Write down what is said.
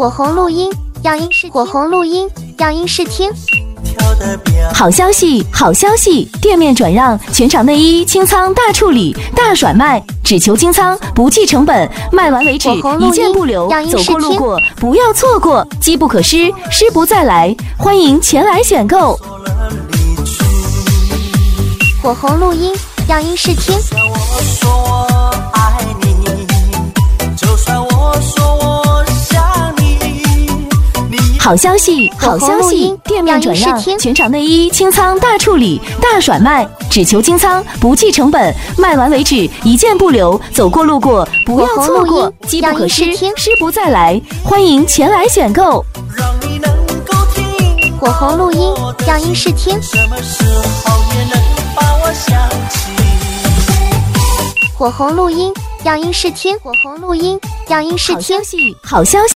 火红录音样音试火红录音样音试听。 好消息，好消息！店面转让，全场内衣清仓大处理，大甩卖，只求清仓，不计成本，卖完为止，一件不留。走过路过不要错过，机不可失，失不再来，欢迎前来选购。 火红录音样音试听。 好消息，好消息！店面转让，全场内衣清仓大处理，大甩卖，只求清仓，不计成本，卖完为止，一件不留。走过路过不要错过，机不可失，失不再来，欢迎前来选购。 火红录音样音试听。火红录音样音试听。火红录音样音试听。 好消息，好消息！